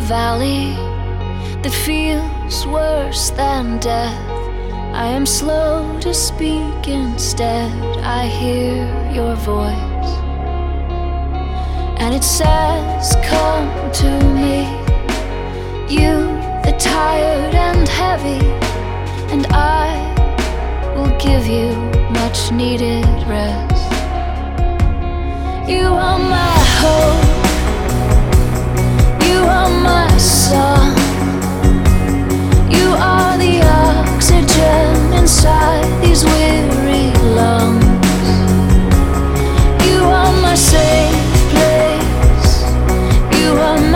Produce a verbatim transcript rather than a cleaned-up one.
valley that feels worse than death. I am slow to speak, instead I hear your voice, and it says, come to me, you the tired and heavy, and I will give you much needed rest. You are my hope,